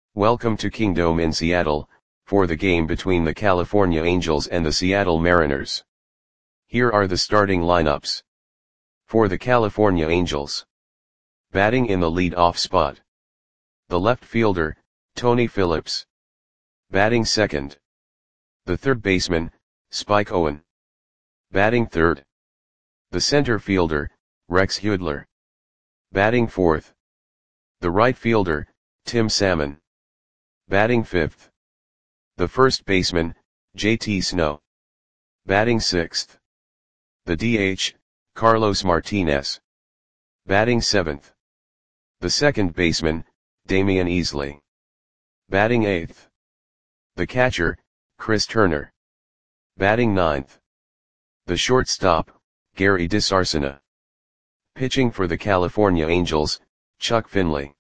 Welcome to Kingdome in Seattle, for the game between the California Angels and the Seattle Mariners. Here are the starting lineups. For the California Angels. Batting in the lead-off spot. The left fielder, Tony Phillips. Batting second. The third baseman, Spike Owen. Batting third. The center fielder, Rex Hudler. Batting fourth. The right fielder, Tim Salmon. Batting fifth. The first baseman, JT Snow. Batting sixth. The DH, Carlos Martinez. Batting seventh. The second baseman, Damian Easley. Batting eighth. The catcher, Chris Turner. Batting ninth. The shortstop, Gary DiSarcina. Pitching for the California Angels, Chuck Finley.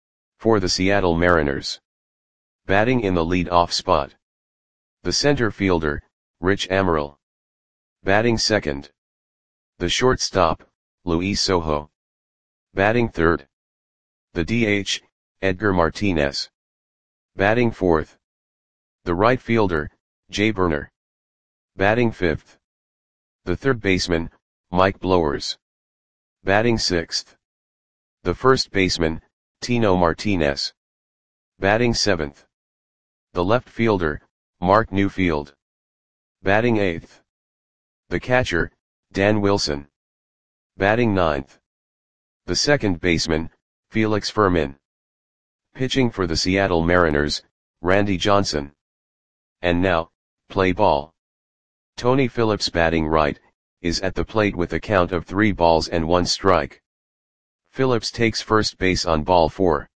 For the Seattle Mariners. Batting in the lead-off spot. The center fielder, Rich Amaral. Batting second. The shortstop, Luis Sojo. Batting third. The DH, Edgar Martinez. Batting fourth. The right fielder, Jay Burner. Batting fifth. The third baseman, Mike Blowers. Batting sixth. The first baseman, Tino Martinez. Batting seventh. The left fielder, Mark Newfield. Batting eighth. The catcher, Dan Wilson. Batting ninth. The second baseman, Felix Fermin. Pitching for the Seattle Mariners, Randy Johnson. And now, play ball. Tony Phillips batting right, is at the plate with a count of 3 balls and 1 strike. Phillips takes first base on ball 4.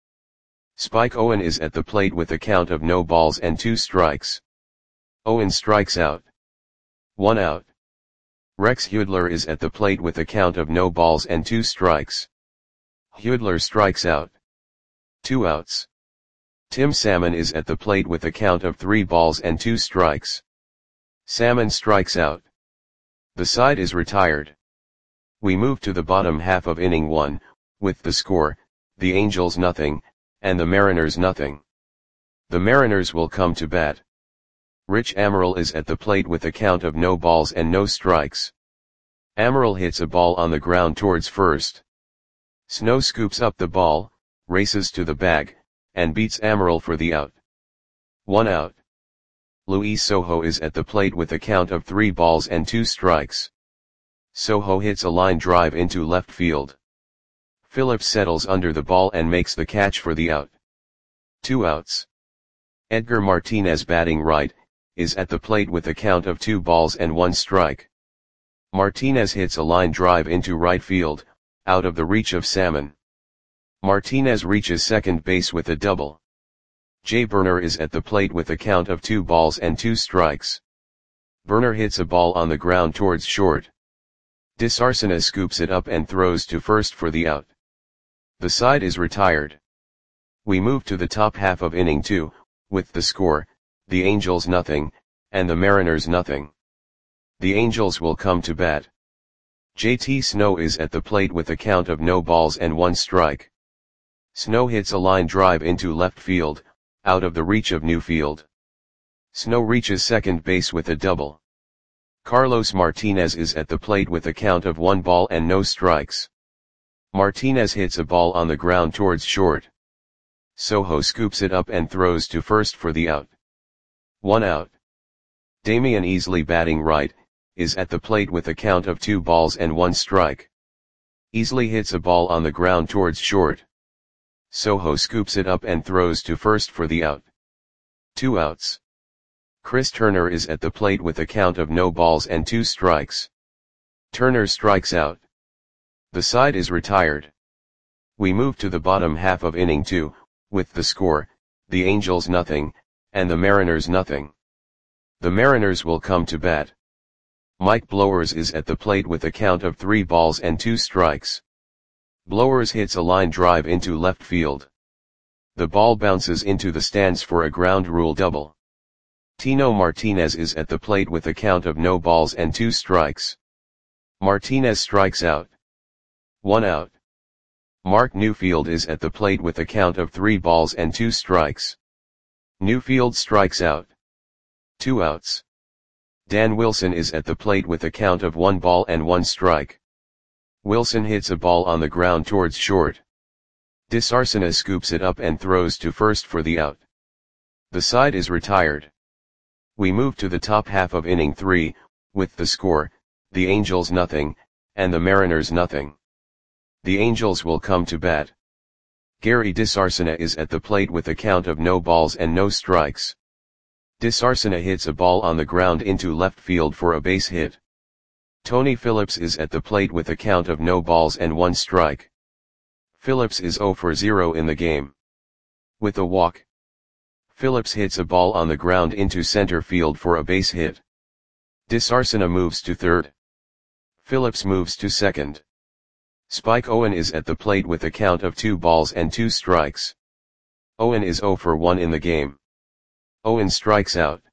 Spike Owen is at the plate with a count of no balls and 2 strikes. Owen strikes out. 1 out. Rex Hudler is at the plate with a count of no balls and 2 strikes. Hudler strikes out. 2 outs. Tim Salmon is at the plate with a count of 3 balls and 2 strikes. Salmon strikes out. The side is retired. We move to the bottom half of inning 1, with the score, the Angels nothing, and the Mariners nothing. The Mariners will come to bat. Rich Amaral is at the plate with a count of no balls and no strikes. Amaral hits a ball on the ground towards first. Snow scoops up the ball, races to the bag, and beats Amaral for the out. 1 out. Luis Sojo is at the plate with a count of 3 balls and 2 strikes. Sojo hits a line drive into left field. Phillips settles under the ball and makes the catch for the out. 2 outs. Edgar Martinez batting right, is at the plate with a count of 2 balls and 1 strike. Martinez hits a line drive into right field, out of the reach of Salmon. Martinez reaches second base with a double. Jay Burner is at the plate with a count of 2 balls and 2 strikes. Burner hits a ball on the ground towards short. DiSarcina scoops it up and throws to first for the out. The side is retired. We move to the top half of inning 2, with the score, the Angels nothing, and the Mariners nothing. The Angels will come to bat. JT Snow is at the plate with a count of no balls and 1 strike. Snow hits a line drive into left field, out of the reach of Newfield. Snow reaches second base with a double. Carlos Martinez is at the plate with a count of 1 ball and no strikes. Martinez hits a ball on the ground towards short. Sojo scoops it up and throws to first for the out. 1 out. Damian Easley batting right, is at the plate with a count of 2 balls and 1 strike. Easley hits a ball on the ground towards short. Sojo scoops it up and throws to first for the out. 2 outs. Chris Turner is at the plate with a count of no balls and 2 strikes. Turner strikes out. The side is retired. We move to the bottom half of inning 2, with the score, the Angels nothing, and the Mariners nothing. The Mariners will come to bat. Mike Blowers is at the plate with a count of 3 balls and 2 strikes. Blowers hits a line drive into left field. The ball bounces into the stands for a ground rule double. Tino Martinez is at the plate with a count of no balls and 2 strikes. Martinez strikes out. 1 out. Mark Newfield is at the plate with a count of 3 balls and 2 strikes. Newfield strikes out. 2 outs. Dan Wilson is at the plate with a count of 1 ball and 1 strike. Wilson hits a ball on the ground towards short. Disarcina scoops it up and throws to first for the out. The side is retired. We move to the top half of inning 3, with the score, the Angels nothing, and the Mariners nothing. The Angels will come to bat. Gary Disarcina is at the plate with a count of no balls and no strikes. Disarcina hits a ball on the ground into left field for a base hit. Tony Phillips is at the plate with a count of no balls and 1 strike. Phillips is 0 for 0 in the game. With a walk, Phillips hits a ball on the ground into center field for a base hit. Disarcina moves to third. Phillips moves to second. Spike Owen is at the plate with a count of 2 balls and 2 strikes. Owen is 0 for 1 in the game. Owen strikes out.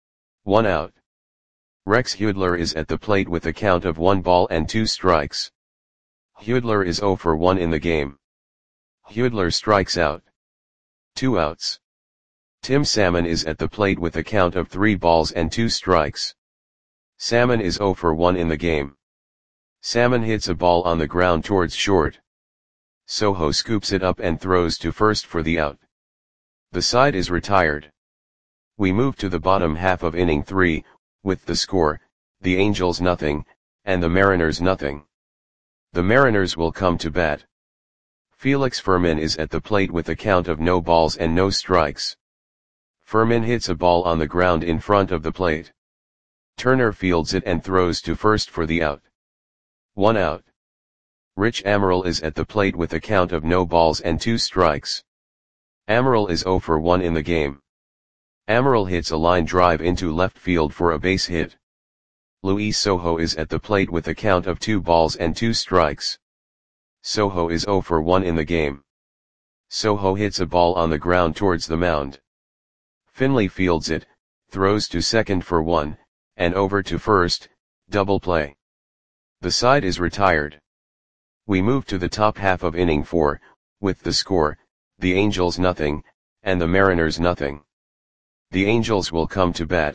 1 out. Rex Hudler is at the plate with a count of 1 ball and 2 strikes. Hudler is 0 for 1 in the game. Hudler strikes out. 2 outs. Tim Salmon is at the plate with a count of 3 balls and 2 strikes. Salmon is 0 for 1 in the game. Salmon hits a ball on the ground towards short. Soho scoops it up and throws to first for the out. The side is retired. We move to the bottom half of inning 3, with the score, the Angels nothing, and the Mariners nothing. The Mariners will come to bat. Felix Fermin is at the plate with a count of no balls and no strikes. Fermin hits a ball on the ground in front of the plate. Turner fields it and throws to first for the out. 1 out. Rich Amaral is at the plate with a count of no balls and 2 strikes. Amaral is 0 for 1 in the game. Amaral hits a line drive into left field for a base hit. Luis Soho is at the plate with a count of 2 balls and 2 strikes. Soho is 0 for 1 in the game. Soho hits a ball on the ground towards the mound. Finley fields it, throws to second for 1, and over to first, double play. The side is retired. We move to the top half of inning 4, with the score, the Angels nothing, and the Mariners nothing. The Angels will come to bat.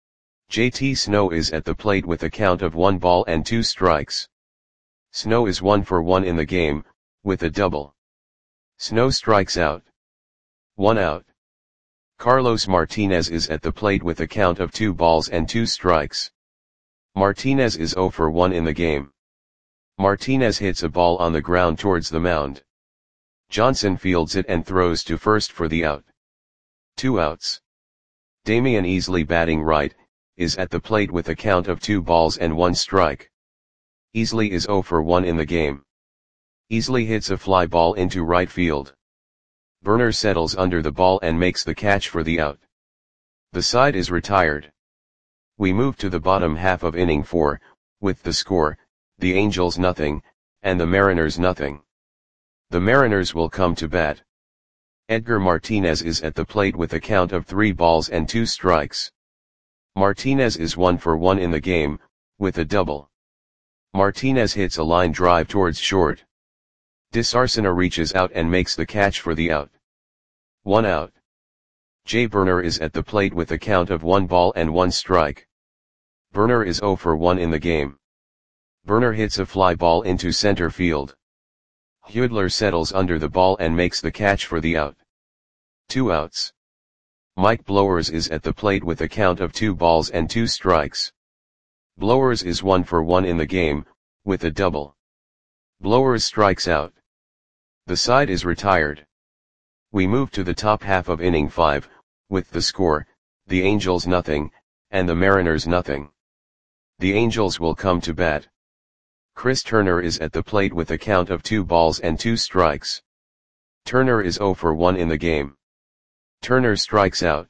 JT Snow is at the plate with a count of 1 ball and 2 strikes. Snow is 1 for 1 in the game, with a double. Snow strikes out. 1 out. Carlos Martinez is at the plate with a count of 2 balls and 2 strikes. Martinez is 0 for 1 in the game. Martinez hits a ball on the ground towards the mound. Johnson fields it and throws to first for the out. 2 outs. Damian Easley, batting right, is at the plate with a count of 2 balls and 1 strike. Easley is 0 for 1 in the game. Easley hits a fly ball into right field. Burner settles under the ball and makes the catch for the out. The side is retired. We move to the bottom half of inning 4, with the score, the Angels nothing, and the Mariners nothing. The Mariners will come to bat. Edgar Martinez is at the plate with a count of 3 balls and 2 strikes. Martinez is 1 for 1 in the game, with a double. Martinez hits a line drive towards short. Disarcina reaches out and makes the catch for the out. 1 out. Jay Burner is at the plate with a count of 1 ball and 1 strike. Burner is 0 for 1 in the game. Burner hits a fly ball into center field. Hudler settles under the ball and makes the catch for the out. 2 outs. Mike Blowers is at the plate with a count of 2 balls and 2 strikes. Blowers is 1 for 1 in the game, with a double. Blowers strikes out. The side is retired. We move to the top half of inning 5, with the score, the Angels nothing, and the Mariners nothing. The Angels will come to bat. Chris Turner is at the plate with a count of 2 balls and 2 strikes. Turner is 0 for 1 in the game. Turner strikes out.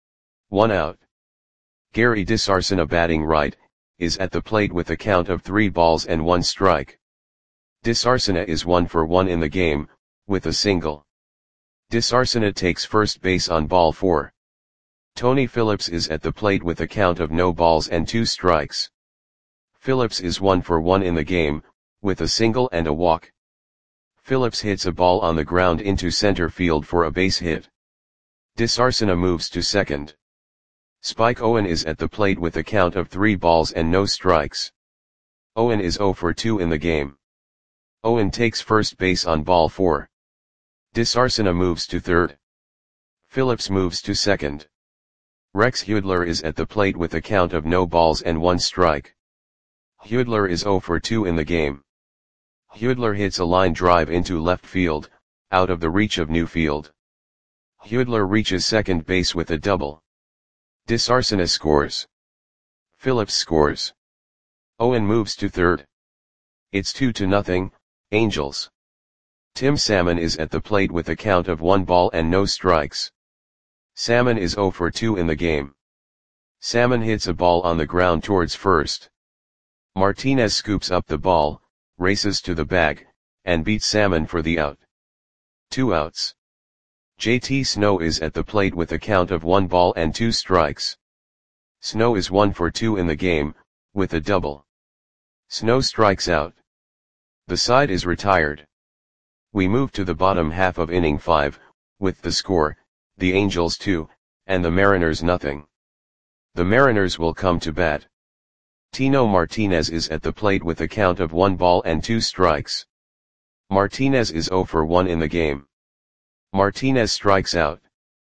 1 out. Gary Disarcina, batting right, is at the plate with a count of 3 balls and 1 strike. Disarcina is 1 for 1 in the game, with a single. Disarcina takes first base on ball 4. Tony Phillips is at the plate with a count of no balls and 2 strikes. Phillips is 1 for 1 in the game, with a single and a walk. Phillips hits a ball on the ground into center field for a base hit. Disarsena moves to second. Spike Owen is at the plate with a count of 3 balls and no strikes. Owen is 0 for 2 in the game. Owen takes first base on ball 4. Disarsena moves to third. Phillips moves to second. Rex Hudler is at the plate with a count of no balls and 1 strike. Hudler is 0 for 2 in the game. Hudler hits a line drive into left field, out of the reach of Newfield. Hudler reaches second base with a double. Disarsena scores. Phillips scores. Owen moves to third. It's 2-0, Angels. Tim Salmon is at the plate with a count of 1 ball and no strikes. Salmon is 0 for 2 in the game. Salmon hits a ball on the ground towards first. Martinez scoops up the ball, races to the bag, and beats Salmon for the out. 2 outs. JT Snow is at the plate with a count of 1 ball and 2 strikes. Snow is 1 for 2 in the game, with a double. Snow strikes out. The side is retired. We move to the bottom half of inning 5, with the score, the Angels 2, and the Mariners 0. The Mariners will come to bat. Tino Martinez is at the plate with a count of 1 ball and 2 strikes. Martinez is 0 for 1 in the game. Martinez strikes out.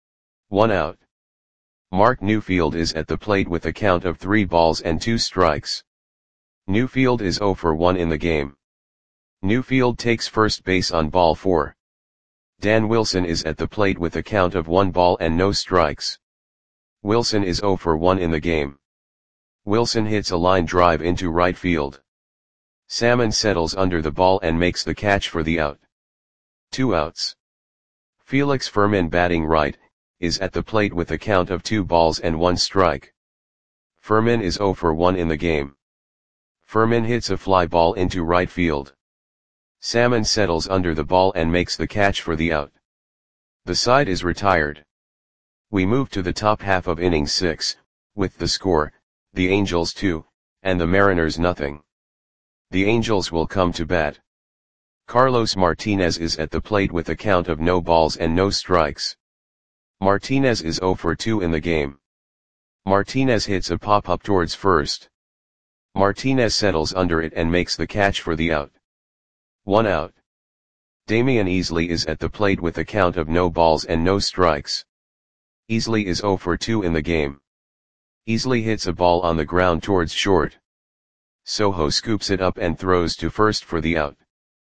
1 out. Mark Newfield is at the plate with a count of 3 balls and 2 strikes. Newfield is 0 for 1 in the game. Newfield takes first base on ball 4. Dan Wilson is at the plate with a count of 1 ball and no strikes. Wilson is 0 for 1 in the game. Wilson hits a line drive into right field. Salmon settles under the ball and makes the catch for the out. 2 outs. Felix Fermin, batting right, is at the plate with a count of 2 balls and 1 strike. Fermin is 0 for 1 in the game. Fermin hits a fly ball into right field. Salmon settles under the ball and makes the catch for the out. The side is retired. We move to the top half of inning 6, with the score, the Angels 2, and the Mariners 0. The Angels will come to bat. Carlos Martinez is at the plate with a count of no balls and no strikes. Martinez is 0 for 2 in the game. Martinez hits a pop-up towards first. Martinez settles under it and makes the catch for the out. 1 out. Damian Easley is at the plate with a count of no balls and no strikes. Easley is 0 for 2 in the game. Easley hits a ball on the ground towards short. Soho scoops it up and throws to first for the out.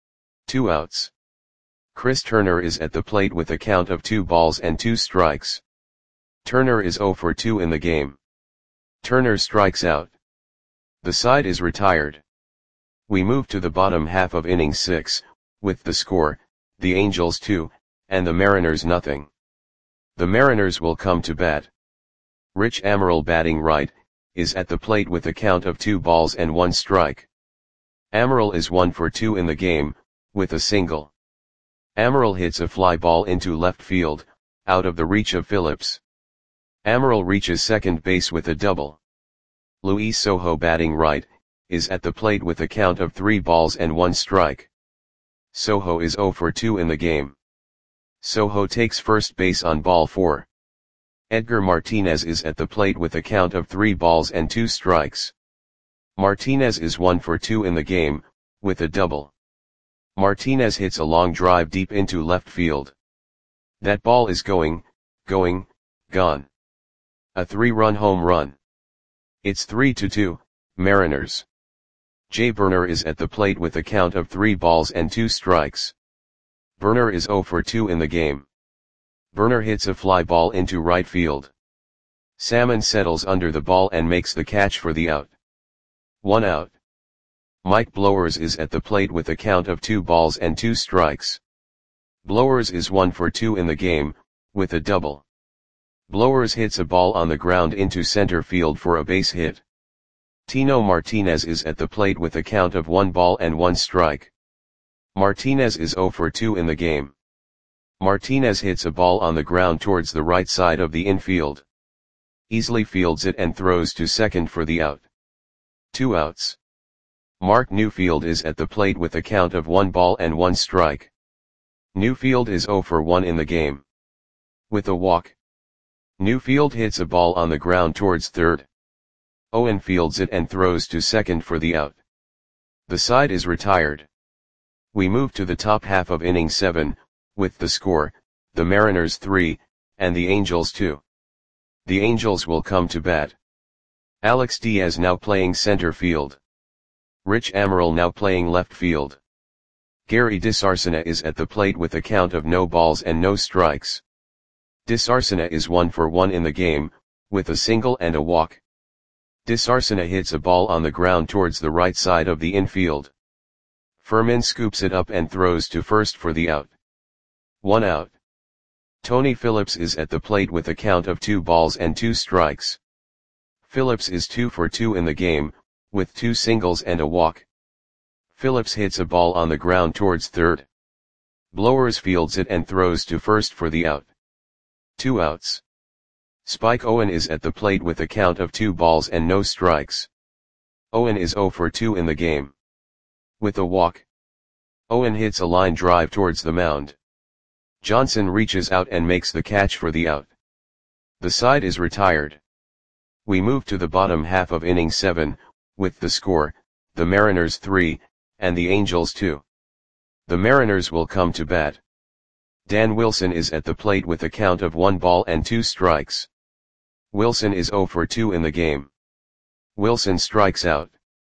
2 outs. Chris Turner is at the plate with a count of 2 balls and 2 strikes. Turner is 0 for 2 in the game. Turner strikes out. The side is retired. We move to the bottom half of inning 6, with the score, the Angels 2, and the Mariners 0. The Mariners will come to bat. Rich Amaral, batting right, is at the plate with a count of 2 balls and 1 strike. Amaral is 1 for 2 in the game, with a single. Amaral hits a fly ball into left field, out of the reach of Phillips. Amaral reaches second base with a double. Luis Sojo, batting right, is at the plate with a count of 3 balls and 1 strike. Sojo is 0 for 2 in the game. Sojo takes first base on ball 4. Edgar Martinez is at the plate with a count of 3 balls and 2 strikes. Martinez is 1 for 2 in the game, with a double. Martinez hits a long drive deep into left field. That ball is gone. A 3-run home run. It's 3-2, Mariners. Jay Burner is at the plate with a count of 3 balls and 2 strikes. Burner is 0 for 2 in the game. Burner hits a fly ball into right field. Salmon settles under the ball and makes the catch for the out. 1 out. Mike Blowers is at the plate with a count of 2 balls and 2 strikes. Blowers is 1 for 2 in the game, with a double. Blowers hits a ball on the ground into center field for a base hit. Tino Martinez is at the plate with a count of 1 ball and 1 strike. Martinez is 0 for 2 in the game. Martinez hits a ball on the ground towards the right side of the infield. Easley fields it and throws to second for the out. 2 outs. Mark Newfield is at the plate with a count of 1 ball and 1 strike. Newfield is 0 for 1 in the game. With a walk, Newfield hits a ball on the ground towards third. Owen fields it and throws to second for the out. The side is retired. We move to the top half of inning 7, with the score, the Mariners 3, and the Angels 2. The Angels will come to bat. Alex Diaz now playing center field. Rich Amaral now playing left field. Gary DeSarcina is at the plate with a count of no balls and no strikes. DeSarcina is 1 for 1 in the game, with a single and a walk. DeSarcina hits a ball on the ground towards the right side of the infield. Furman scoops it up and throws to first for the out. 1 out. Tony Phillips is at the plate with a count of 2 balls and 2 strikes. Phillips is 2 for 2 in the game, with 2 singles and a walk. Phillips hits a ball on the ground towards third. Blowers fields it and throws to first for the out. 2 outs. Spike Owen is at the plate with a count of 2 balls and no strikes. Owen is 0 for 2 in the game. With a walk. Owen hits a line drive towards the mound. Johnson reaches out and makes the catch for the out. The side is retired. We move to the bottom half of inning 7, with the score, the Mariners 3, and the Angels 2. The Mariners will come to bat. Dan Wilson is at the plate with a count of 1 ball and 2 strikes. Wilson is 0 for 2 in the game. Wilson strikes out.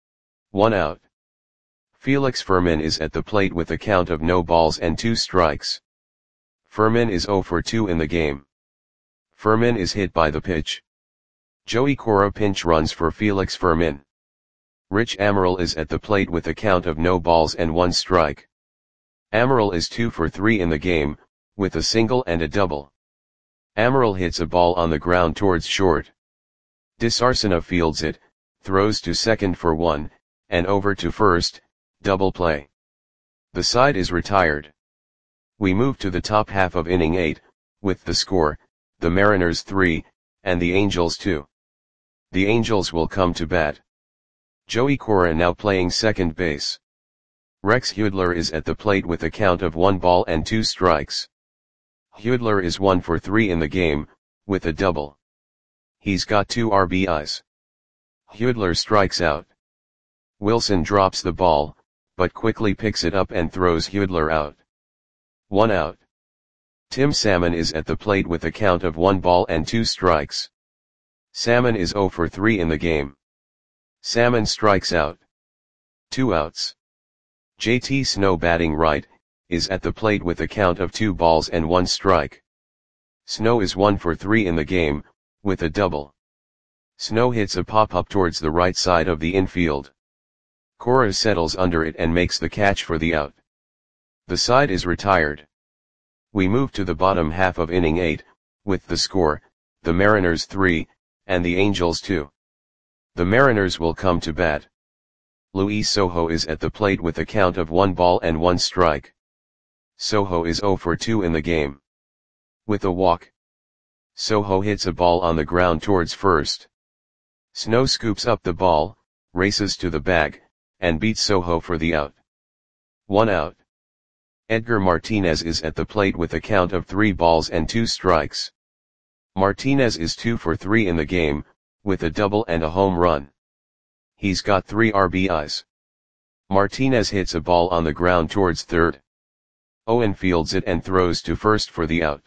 1 out. Felix Furman is at the plate with a count of no balls and 2 strikes. Furman is 0 for 2 in the game. Furman is hit by the pitch. Joey Cora pinch runs for Felix Furman. Rich Amaral is at the plate with a count of no balls and 1 strike. Amaral is 2 for 3 in the game, with a single and a double. Amaral hits a ball on the ground towards short. DeSarcina fields it, throws to second for 1, and over to first, double play. The side is retired. We move to the top half of inning 8, with the score, the Mariners 3, and the Angels 2. The Angels will come to bat. Joey Cora now playing second base. Rex Hudler is at the plate with a count of 1 ball and 2 strikes. Hudler is 1 for 3 in the game, with a double. He's got 2 RBIs. Hudler strikes out. Wilson drops the ball, but quickly picks it up and throws Hudler out. 1 out. Tim Salmon is at the plate with a count of 1 ball and 2 strikes. Salmon is 0 for 3 in the game. Salmon strikes out. 2 outs. JT Snow batting right, is at the plate with a count of 2 balls and 1 strike. Snow is 1 for 3 in the game, with a double. Snow hits a pop-up towards the right side of the infield. Cora settles under it and makes the catch for the out. The side is retired. We move to the bottom half of inning 8, with the score, the Mariners 3, and the Angels 2. The Mariners will come to bat. Luis Sojo is at the plate with a count of 1 ball and 1 strike. Sojo is 0 for 2 in the game. With a walk. Sojo hits a ball on the ground towards first. Snow scoops up the ball, races to the bag, and beats Sojo for the out. 1 out. Edgar Martinez is at the plate with a count of 3 balls and 2 strikes. Martinez is 2 for 3 in the game, with a double and a home run. He's got 3 RBIs. Martinez hits a ball on the ground towards third. Owen fields it and throws to first for the out.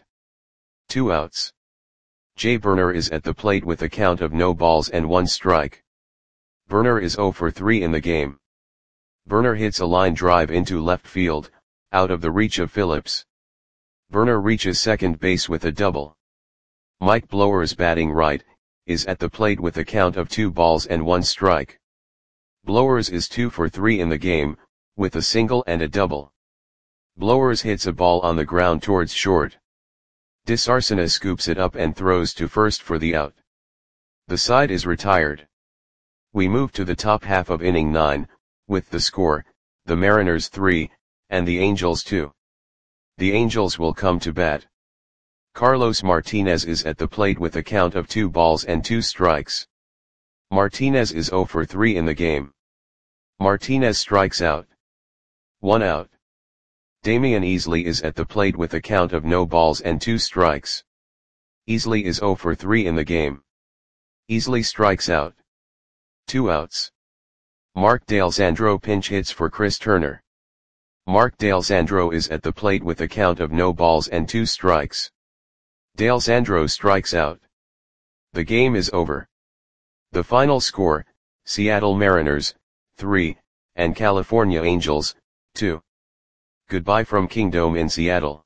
2 outs. Jay Burner is at the plate with a count of no balls and 1 strike. Burner is 0 for 3 in the game. Burner hits a line drive into left field, out of the reach of Phillips. Burner reaches second base with a double. Mike Blowers batting right, is at the plate with a count of 2 balls and 1 strike. Blowers is 2 for 3 in the game, with a single and a double. Blowers hits a ball on the ground towards short. DeSarcina scoops it up and throws to first for the out. The side is retired. We move to the top half of inning 9, with the score, the Mariners 3, and the Angels 2. The Angels will come to bat. Carlos Martinez is at the plate with a count of 2 balls and 2 strikes. Martinez is 0 for 3 in the game. Martinez strikes out. 1 out. Damian Easley is at the plate with a count of no balls and 2 strikes. Easley is 0 for 3 in the game. Easley strikes out. 2 outs. Mark D'Alessandro pinch hits for Chris Turner. Mark D'Alessandro is at the plate with a count of no balls and 2 strikes. D'Alessandro strikes out. The game is over. The final score, Seattle Mariners, 3, and California Angels, 2. Goodbye from Kingdome in Seattle.